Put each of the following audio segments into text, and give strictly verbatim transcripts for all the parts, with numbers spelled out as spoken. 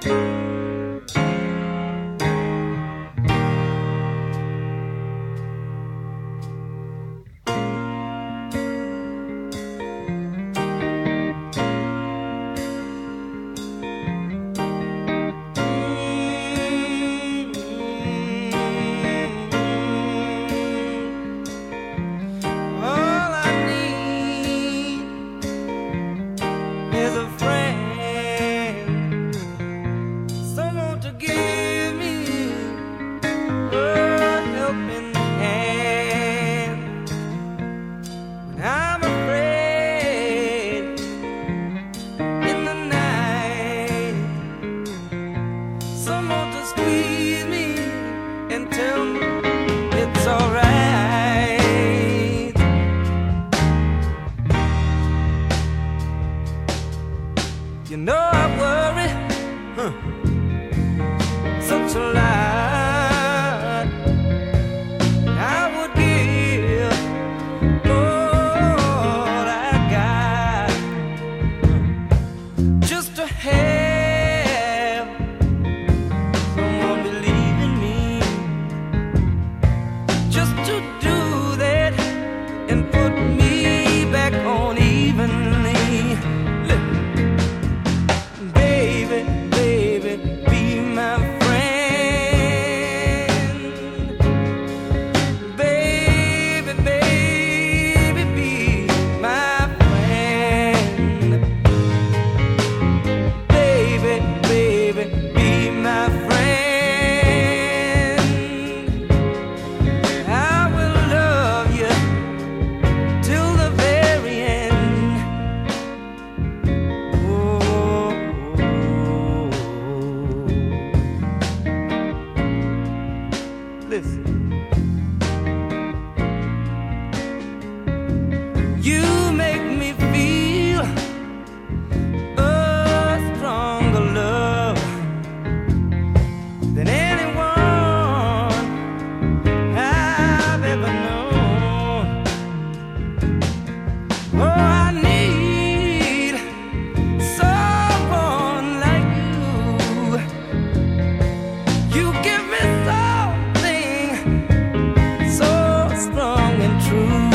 You know I worry huh. such a lot. I would give all I got just to have someone believe in me, just to do that and put me back on evenly. Listen. You make me feel a stronger love than anyone I've ever known. Oh, I need someone like you. You give me something so strong and true.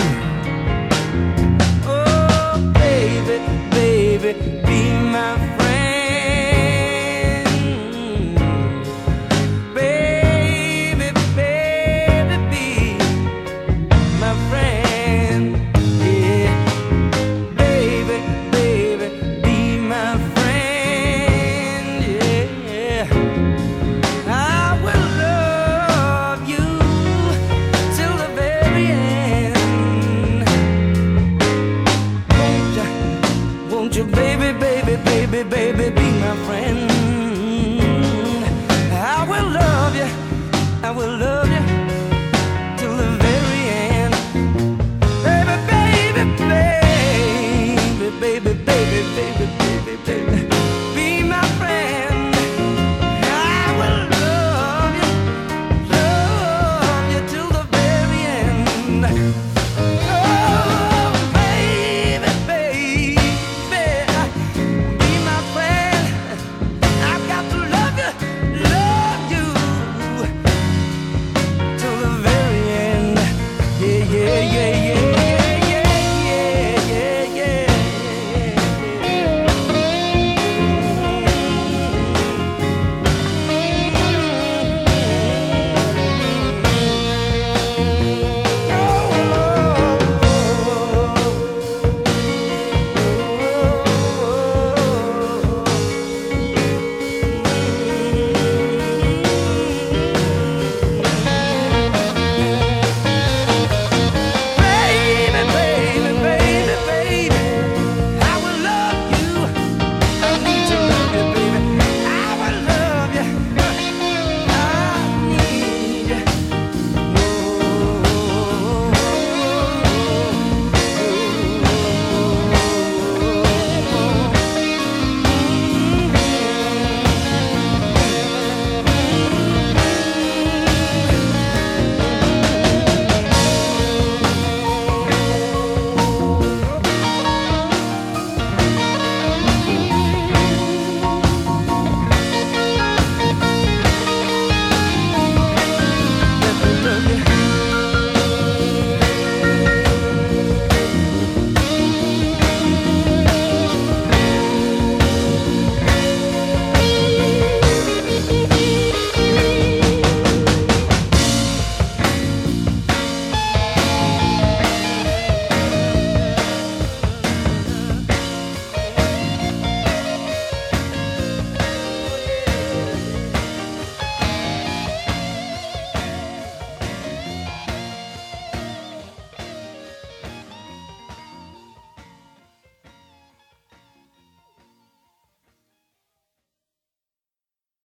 Oh, baby, baby, be my friend. Baby, baby, be my friend. Yeah, baby, baby, be my friend. Yeah, I will love you till the very end. Won't you, won't you, baby, baby, baby, baby, be my friend?